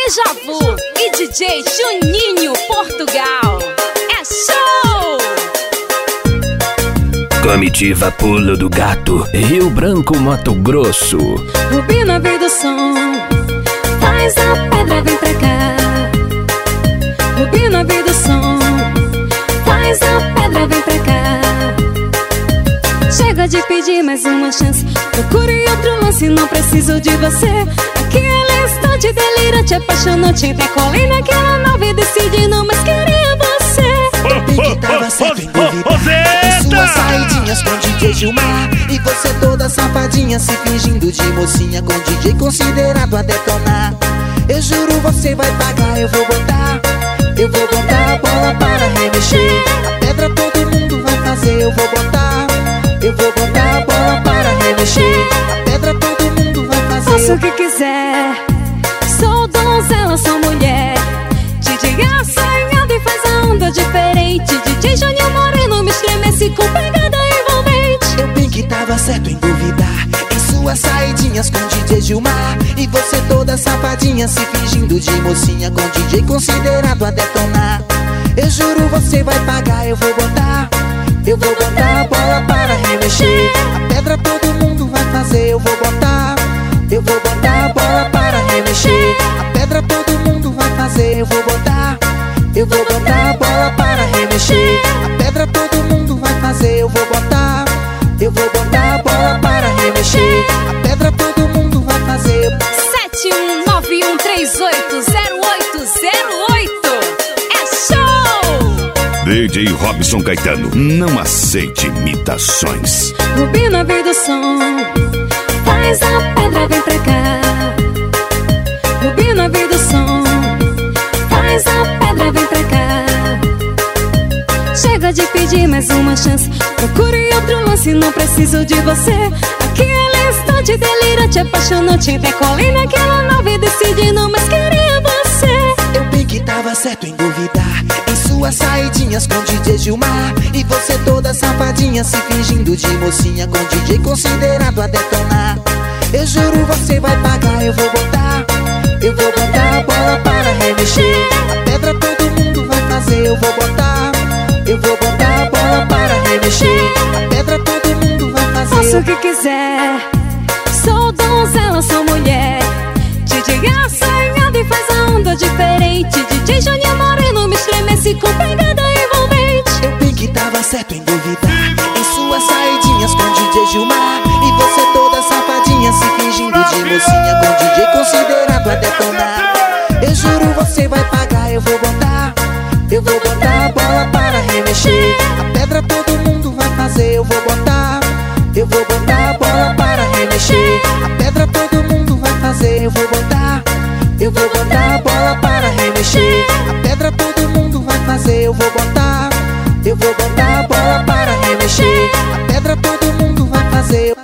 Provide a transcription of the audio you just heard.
Déjà Vu e DJ Juninho Portugal. É show! Comitiva Pulo do Gato, Rio Branco, Mato Grosso. Rubina veio do som, faz a pedra, vem pra cá. Rubina veio do som, faz a pedra, vem pra cá. Chega de pedir mais uma chance, procure outro lance, não preciso de você. Aquele instante delirante, apaixonante, entre a colina que ela nova e decide não mais queria você. Bem que tava certo em duvidar em suas saidinhas com DJ Gilmar. E você toda safadinha, se fingindo de mocinha, com DJ considerado a detonar. Eu juro você vai pagar, eu vou botar a bola para remexer. A pedra todo mundo vai fazer, eu vou botar a bola para remexer. A pedra todo mundo vai fazer. Faça o que quiser, sou donzela, sou mulher. DJ assanhado e faz a onda diferente. DJ Juninho Moreno me estremece com pegada envolvente. Eu bem que tava certo em duvidar em suas saidinhas com DJ Gilmar. E você toda safadinha, se fingindo de mocinha, com DJ considerado a detonar. Eu juro você vai pagar, eu vou botar a bola para remexer. A pedra todo mundo vai fazer, eu vou botar a bola para remexer. A pedra todo mundo vai fazer, eu vou botar a bola para remexer. A pedra todo mundo vai fazer, eu vou botar a bola para remexer. A pedra todo mundo vai fazer. 71913808808. É show! DJ Robson Caetano, não aceite imitações. Rubina veio do som, faz a pedra, vem pra cá. Rubina veio do som, faz a pedra, vem pra cá. Chega de pedir mais uma chance, procure outro lance, não preciso de você. Aquele instante delirante, apaixonante, entre a colina que ela nova e decide não mais queria você. Eu bem que tava certo em duvidar em suas saidinhas com DJ Gilmar. E você toda safadinha, se fingindo de mocinha, com DJ considerado a detonar. Eu juro você vai pagar, eu vou botar a bola para remexer. A pedra todo mundo vai fazer, eu vou botar a bola para remexer. A pedra todo mundo vai fazer. Faça o que quiser, sou donzela, sou mulher. DJ assanhado e faz a onda diferente. DJ Juninho Moreno me estremece com pegada envolvente. Eu bem que tava certo em duvidar em suas saidinhas com DJ Gilmar. E você toda safadinha, se fingindo de mocinha, com DJ considerado a detonar. Eu juro você vai pagar, eu vou botar a bola para remexer. A pedra todo mundo vai fazer, eu vou botar a bola para remexer. A pedra todo mundo vai fazer, eu vou botar a bola para remexer. A pedra todo mundo vai fazer, eu vou botar a bola para remexer. A pedra todo mundo vai fazer.